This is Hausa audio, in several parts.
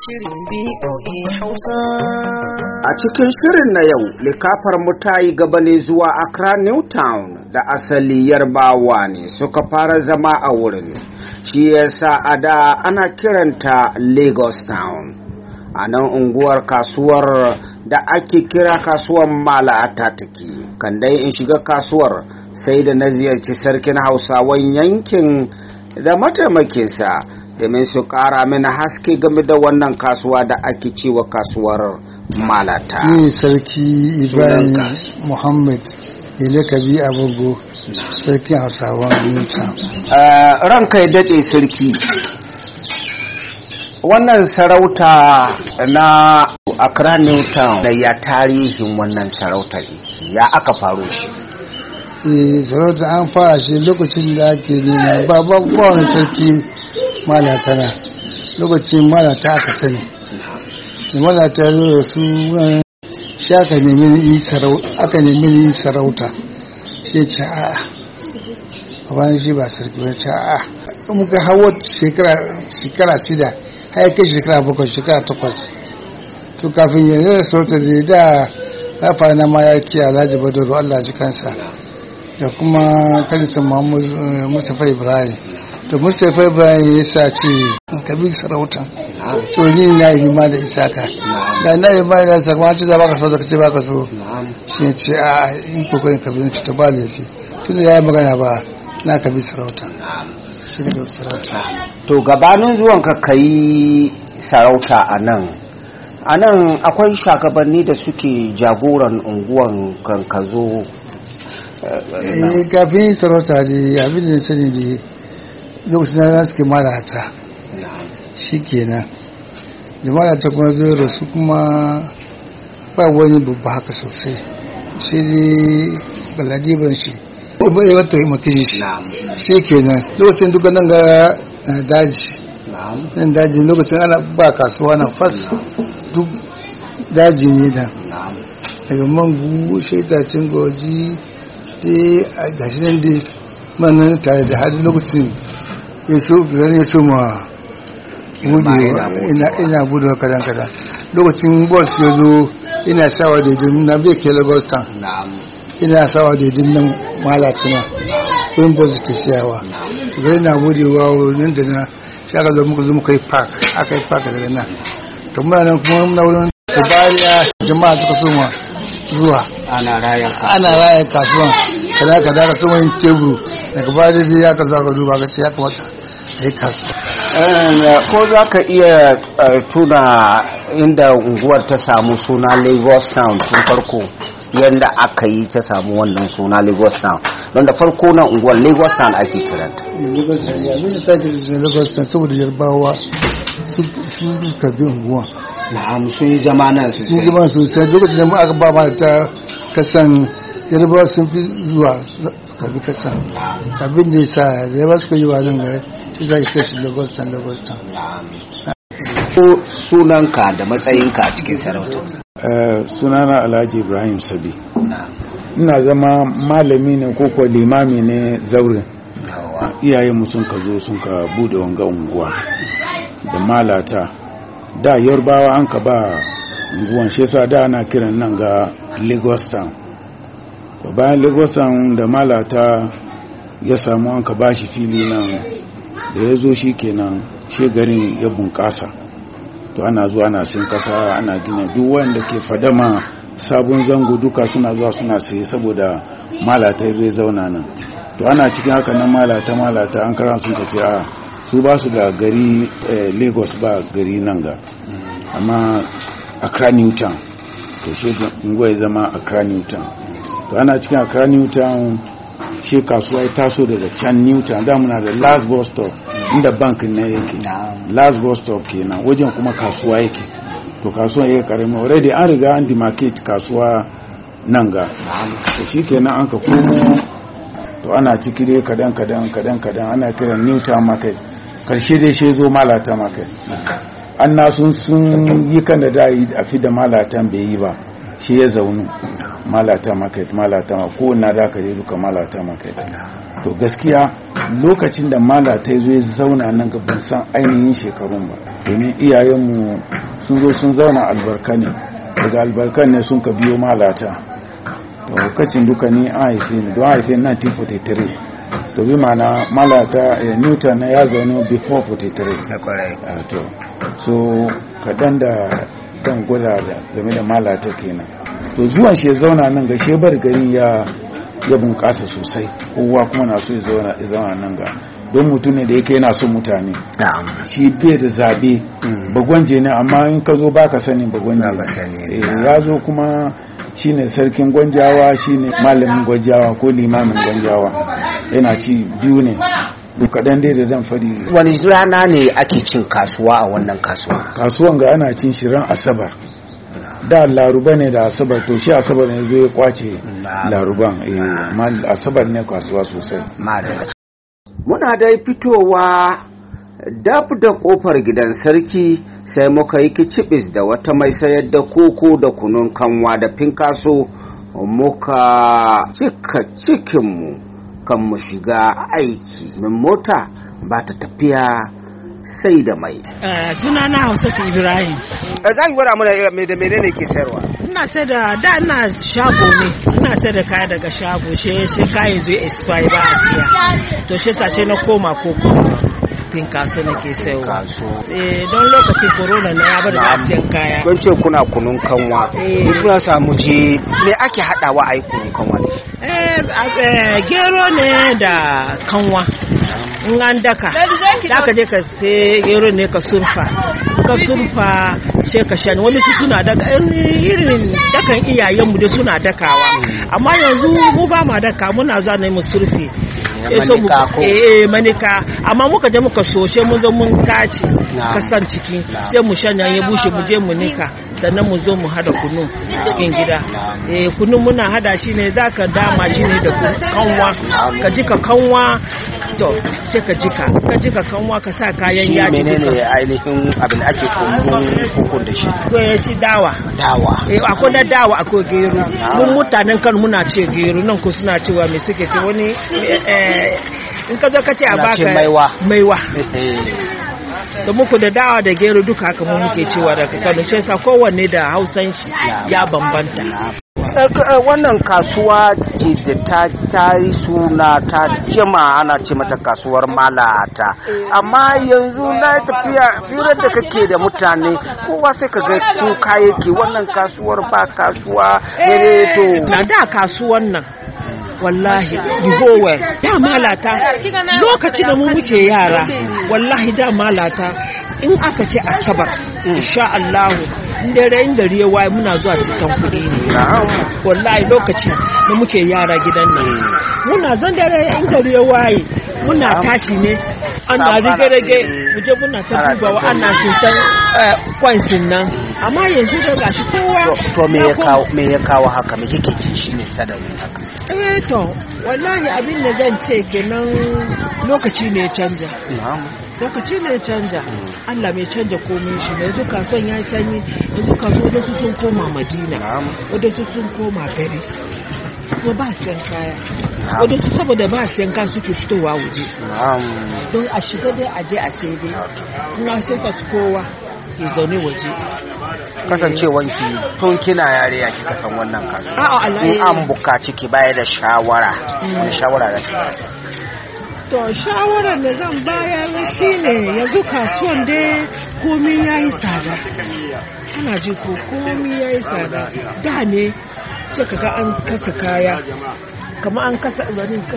shirin BOA Hausa. A cikin shirin na yau, likafar mu ta yi gaba ne zuwa Accra Newtown da asali Yarbawa ne suka fara zama a wurin. Shi yasa a da ana kiranta Lagos Town. A nan unguwar kasuwar da ake kira kasuwar Malata take. Kan dai in shiga kasuwar sai da na ziyarci sarkin Hausawan yankin da mataimakinsa domin su ƙara mini haske game da wannan kasuwa da ake cewa kasuwar Malata. Ni sarki Ibrahim Muhammad Ilekabi Abugo, sarkin Hausawan Newtown. Ranka ya daɗe sarki. Wannan sarauta na Accra Newtown da ya tarihin wannan sarauta ya aka faru shi. Sarauta an fara shi lokacin da ake nema ba wani sarki Malata na lokacin Malata aka sani. Malata ya zo da su shi aka nemi yi sarauta shi ce a'a bayan shi ba sarki ba ce a'a muka hawa shekara shida har kai shekara 7 shekara 8 to kafin yanzu da sauta da kafa na ma ya ce Alhaji Badaru Allah ji kansa da kuma kanisa Muhammadu Mustapha Ibrahim to Mustapha Ibrahim ya sa ce kabi sarauta to ni na yi ma da Isaka da na yi ma da Isaka ma ce da baka so da kace baka so shi ce a in kokarin kabi ta ba laifi tun ya yi magana ba na kabi sarauta shi da sarauta. To gabanin zuwan ka kai sarauta a nan akwai shagabanni da suke jagoran unguwan kankazo. Kafin sarauta da abin da sani da lokacin da suke Malata shi kenan da Malata kuma zai rasu kuma ba wani babba haka sosai sai dai galadiban shi bai wata yi mutum shi kenan lokacin duka nan ga daji nan daji lokacin ana ba kasuwa na fas duk daji ne da daga mangu shaitacin goji a gashi nan dai manan tare da hadu lokacin ya so ma budewa ina budewa kadan lokacin bus ya zo ina sawa daidai na bai ke Lagos Town ina sawa daidai nan Malatina wurin bus ke siyawa to gari na budewa wurin da na shaka zo muka yi park aka yi park daga nan to muna nan kuma muna wurin da bariya jama'a suka so ma zuwa Ana raya kasuwan kada ka so yin teburu daga baya sai ya ka zo ka duba ka ce ya kamata a yi kasuwa. Ko za ka iya tuna inda unguwar ta samu suna Lagos Town tun farko yadda aka yi ta samu wannan suna Lagos Town don da farko na unguwar Lagos Town ake kiranta. Lagos Town saboda Yarbawa su karbi unguwa. Na'am sun yi zama nan sosai. Sun zama sosai lokacin da aka ba ma ta kasan Yarbawa sun fi zuwa karbi kasan. Abin da ya sa Yarbawa suka yi wa nan gari shi za ki kashi Lagos Town. Ko sunanka da matsayinka a cikin sarauta? Sunana Alhaji Ibrahim Sabi. Ina zama malami ne ko kuwa limami ne zaurin. Iyayenmu sun ka zo sun ka bude wanga unguwa da Malata. Da Yarbawa an ka ba unguwan shi yasa da ana kiran nan ga Lagos Town. Bayan Lagos Town da Malata ya samu an ka ba shi fili nan da ya zo shi kenan shi garin ya bunƙasa. To ana zuwa ana sin kasa ana gina duk wanda ke fadama sabon zango duka suna zuwa suna saye saboda Malata zai zauna nan. To ana cikin haka nan Malata an kara sun kace a su ba su da gari Lagos ba gari nan ga amma Accra Newtown to shi unguwa ya zama Accra Newtown. To ana cikin Accra Newtown shi kasuwa ya taso daga can Newtown da muna da last bus stop inda bankin na yake last bus stop kenan wajen kuma kasuwa yake to kasuwa yake karami already an riga an demarcate kasuwa nan ga to shi kenan an ka komo to ana ciki dai kadan ana kiran Newtown market karshe dai shi zo Malata market an na sun yi kan da yi a fi da Malatan bai yi ba shi ya zaunu Malata market ko na da ka je duka Malata market to gaskiya lokacin da mala ta zo ya zauna nan ga ban san ainihin shekarun ba, domin iyayenmu sun zo sun zauna albarka ne, daga albarkan ne sun ka biyo malata. to lokacin duka ni an haife ni, don haife 1943, to bi mana malata Newton ya zaune before 43. to so kaɗan da dan gwada game da malata kenan. to zuwan shi ya zauna nan ga shebar gari ya bunƙasa sosai, kowa kuma na so ya zauna nan ga, don mutum ne da yake yana son mutane. shi bai da zabe, bagwanje ne, amma in ka zo baka sanin bagwanje ya zo kuma shine sarkin gwanjawa, shine malamin gwanjawa ko limamin gwanjawa, yana ci biyu ne. duk kaɗan dai da zan faɗi. Wani rana ne ake cin kasuwa a wannan kasuwa? Kasuwan ga ana cin shi ran Asabar. Da Laruba ne da Asabar, to shi Asabar ne zai kwace Laruban. Asabar ne kasuwa sosai. Muna dai fitowa dab da kofar gidan sarki sai muka yi kicibis da wata mai sayar da koko da kunun kanwa da finkaso, muka cika cikinmu kan mu shiga aiki. Min mota ba ta tafiya sai da mai. Suna na Hausatu Ibrahim. Za ki gwada mana me da menene ke sayarwa? Ina sai da ina shago ne. Ina sai da kaya daga shago, shi kayan zai expire ba a siya. To shi ta ce na koma koko. Finkaso nake sayarwa. Don lokacin corona na ya bar da siyan kaya. Kun ce kuna kunun kanwa. Kuna samu je me ake hadawa a yi kunun kanwa ne? Gero ne da kanwa. In an daka ka je ka sai gero ne ka surfa sai ka shani. wani su suna daka irin dakan iyayenmu da suna dakawa, amma yanzu mu ba ma daka, muna za ne mu surfe manika, amma muka je muka soshe mun zo mun kaci kasan ciki sai mu shanya ya bushe mu je mu nika, sannan mu zo mu hada kunu cikin gida. Kunu muna hada shi ne zaka dama shi ne da kanwa, ka jika kanwa, to sai ka jika kanwa ka sa kayan yaji. Menene ainihin abin da ake kokon da shi? Ko shi dawa. Akwai na dawa, akwai gero. Mun mutanen kan muna ce gero, nan ko suna cewa me suke ce wani in ka zo ka ce a baka maiwa. Da muku da dawa da gero duka haka mu muke cewa daga Kano, sai sa kowanne da Hausan shi ya bambanta. Wannan kasuwa ce da ta yi suna, ta jima ana ce mata kasuwar malata, amma yanzu na tafiya firar da kake da mutane kowa sai ka ga kuka yake, wannan kasuwar ba kasuwa ne. To na da kasuwan nan wallahi digowa da malata lokacin da mu muke yara, wallahi da malata in aka ce Asabar insha Allah dare gari ya waye muna zuwa cikin kudi ne. Wallahi lokacin da muke yara gidan nan muna zan dare in gari ya waye muna tashi ne, ana rige muje muna ta dubawa ana sintan kwansin nan, amma yanzu da gashi kowa. To me ya kawo haka, me kike ji shine sadarin haka? To wallahi abin da zan ce kenan lokaci ne ya canja. Lokaci ne ya canja, Allah mai canja komai shi ne. Yanzu kasuwan ya sanyi, yanzu kasuwa da sun koma Madina, wadda sun koma gari, kuma ba siyan kaya, wadda su saboda ba siyan kaya suke fitowa waje, don a shiga dai a je a sai dai, ina sai ka kowa ke zaune waje. Kasancewanki tun kina yare ya kika san wannan kasuwa? In an bukaci ki baya da shawara, wani shawara da kika? To shawarar da zan bayar shine yanzu kasuwan dai komai yayi tsada. Ana ji ko komai yayi tsada. Da ne ce kaga an kasa kaya, kamar an kasa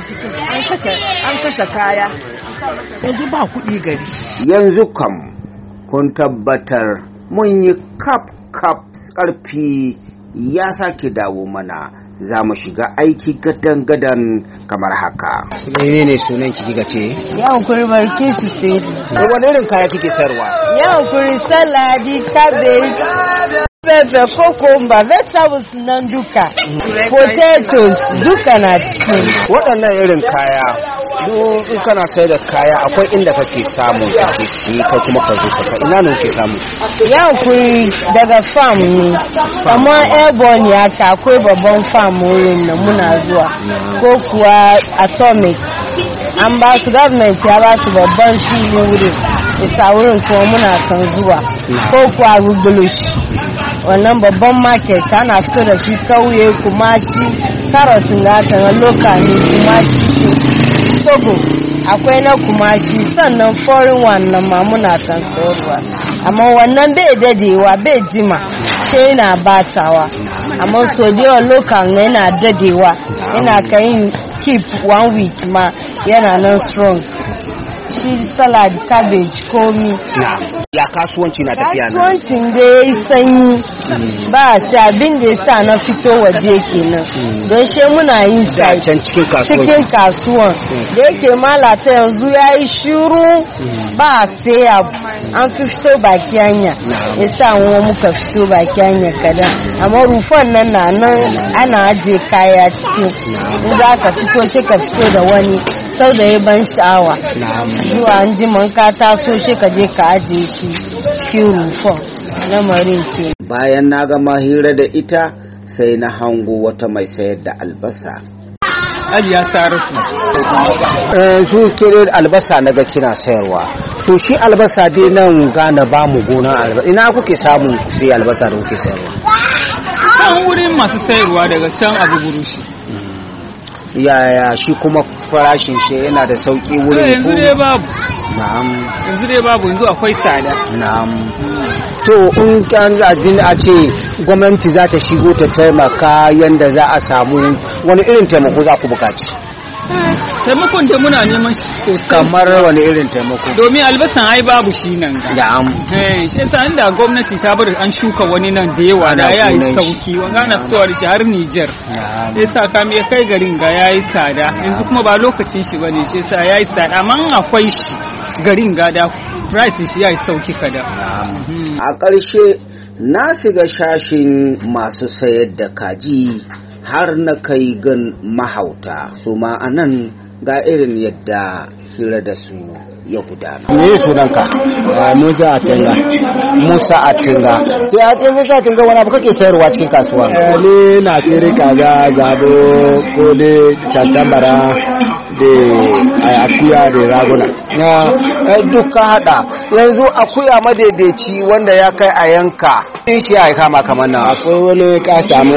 kaya. Yanzu ba kuɗi gari. Yanzu kam kun tabbatar mun yi kap karfi ya sake dawo mana, za mu shiga aiki gadan kamar haka. Menene sunan ki kika ce? Yawon kuri barki su sai. Wani irin kaya kike sayarwa? Yawon kuri saladi, cabbage, pepper, cucumber, vegetables nan duka. Potatoes duka na cikin. Waɗannan irin kaya, in kana sayar da kaya akwai inda kake samun kake siye kai kuma ka zo ka ina ne kake samu? Yawon kuri daga farm ne, amma airborne haka akwai babban farm wurin nan muna zuwa, ko kuwa atomic an ba su government ya ba su babban fili wurin isa wurin kuma muna kan zuwa ko kuwa rugulush wannan babban market ana fito da shi kauye kuma shi carrot na ta local ne kuma shi Togo akwai na kuma shi sannan foreign one na ma muna kan sayarwa amma wannan bai dadewa bai jima sai na batawa amma so da local ne yana dadewa ina kan keep 1 week ma yana nan strong shi salad cabbage komi ya kasuwanci na tafiya nan kasuwancin da ya yi sanyi ba ta abin da ya sa na fito waje kenan don shi muna yin sai cikin kasuwan da yake malata yanzu ya yi shiru ba sai an fi fito baki hanya ya sa wani muka fito baki hanya kadan amma rufan nan na nan ana ajiye kaya cikin in za ka fito shi ka fito da wani sau da ya ban sha'awa zuwa an ji man ka taso shi ka je ka ajiye shi cikin rufon lamarin ke. Bayan na gama hira da ita sai na hango wata mai sayar da albasa. Ajiya Saratu. Su kere albasa na ga kina sayarwa. To shi albasa dai nan gane ba mu gona albasa. Ina kuke samun sai albasa da kuke sayarwa? Can wurin masu sayarwa daga can Abu Burushi. Yaya shi kuma farashin shi yana da sauki wurin yanzu dai babu. Na'am. Yanzu dai babu yanzu akwai tsada. Na'am. To in kan a ce gwamnati za ta shigo ta taimaka yanda za a samu wani irin taimako za ku bukaci? Taimakon da muna neman shi sosai. Kamar wani irin taimako? Domin albasan ai babu shi nan ga. Na'am. Shi yasa inda gwamnati ta bar an shuka wani nan da yawa da ya yi sauki wanga na fitowa da shi har Niger. Yasa kam ya kai garin ga yayi tsada yanzu kuma ba lokacin shi bane shi yasa yayi tsada amma akwai shi garin ga da price shi yayi sauki kada. A ƙarshe na shiga shashin masu sayar da kaji har na kai gan mahauta su ma anan ga irin yadda hira da su ya gudana. Me sunanka? Musa Atenga. Musa Atenga. Sai a ce Musa Atenga wani abu kake sayarwa cikin kasuwa? Ni na tsere kaza, zabo, kole, tantambara da akuya da raguna. Duk ka hada. Yanzu akuya madaidaici wanda ya kai a yanka. In shi ya kama kamar nan. Akwai wani ka samu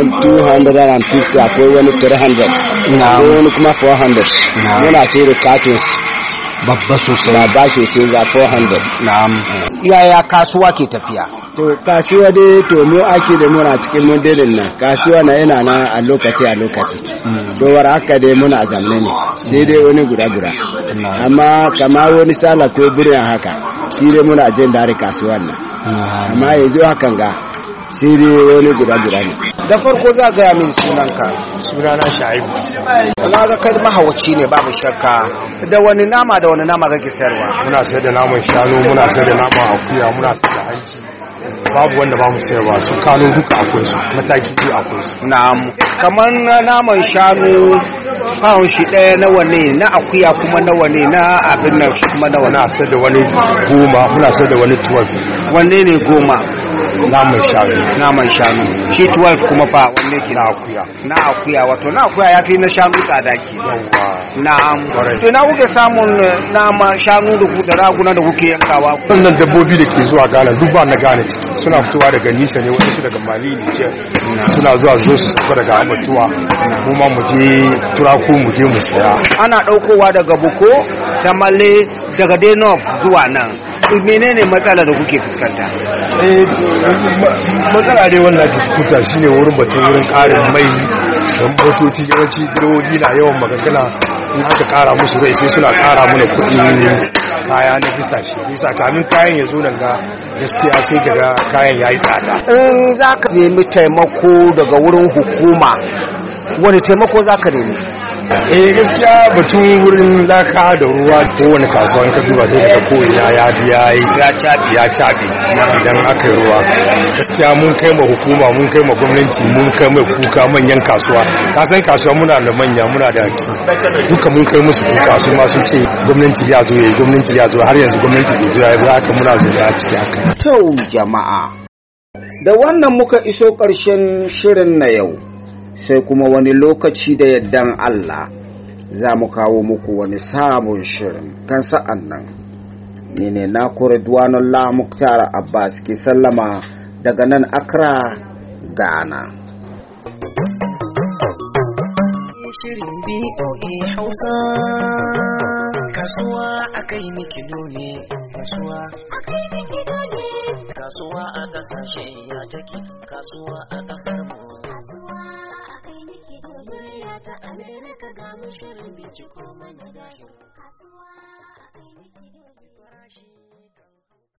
250, akwai wani 300. Akwai wani kuma 400. Muna sayar cartons. Babba sosai. Babba sosai ga 400. Na'am. Yaya kasuwa ke tafiya? To kasuwa dai to mu ake da muna cikin modelin nan. Kasuwa na yana na a lokaci. To war haka dai muna zamne ne. Sai dai wani guda. Amma kamar wani sala ko birin haka. Shi dai muna jin dare kasuwan nan. Amma yanzu hakan ga sai dai wani guda ne. Da farko za ga min sunanka. Sunana Shaibu. Na ga kai mahawaci ne babu shakka. Da wani nama kake sayarwa? Muna sayar da naman shanu, muna sayar da naman akuya, muna sayar da hanci. Babu wanda ba mu sayarwa, su kano duka akwai su, mataki biyu akwai su. Na'am. Kamar naman shanu pound shi ɗaya nawa ne, na akuya kuma nawa ne, na abin nan shi kuma nawa? Muna sayar da wani 10, muna sayar da wani 12. Wanne ne 10? Naman shanu. Shi 12 kuma fa wanne ke? Na akuya. Wato na akuya ya fi na shanu tsada ke. Na'am. To na kuke samun nama shanu da raguna da kuke yankawa? Wannan dabbobi da ke zuwa Ghana duk ba na Ghana ciki. Suna fitowa daga Nisa ne, wasu daga Mali ne. Suna zuwa su sauka daga Abatuwa. Mu ma mu je Turaku mu je mu saya. Ana daukowa daga Buko, Tamale, daga Denov zuwa nan. Menene matsala da kuke fuskanta? Matsala dai wannan fuskanta shine wurin karin mai da motoci. Yawanci direbobi na yawan magana in aka kara musu rai sai suna kara mana kuɗi kaya na bisa shi. Bisa kamin kayan ya zo nan ga gaskiya sai daga kayan yayi tsada. In za ka nemi taimako daga wurin hukuma, wani taimako za ka nemi? Gaskiya batun wurin laka da ruwa kowane kasuwan ka duba sai daga ko'ina ya caɓe idan aka yi ruwa. Gaskiya mun kai ma hukuma, mun kai ma gwamnati, mun kai ma kuka manyan kasuwa. Kasan kasuwa muna da manya, muna da haki duka mun kai musu kuka su ma sun ce gwamnati ya zo har yanzu gwamnati bai zo ya yi haka muna zo a ciki haka. To jama'a, da wannan muka iso ƙarshen shirin na yau. Sai kuma wani lokaci da yardan Allah za mu kawo muku wani sabon shirin. Kan sa'an nan ni ne na Ridwanullah Muktar Abbas ke sallama daga nan Accra, Ghana. Shirin BOA Hausa, kasuwa akai miki dole, kasuwa akai miki dole, kasuwa a kasashe ya take, kasuwa a kasar mu, kasuwa akai miki dole, ya ta America ga mu shirin binciko mana gashi, kasuwa akai miki dole.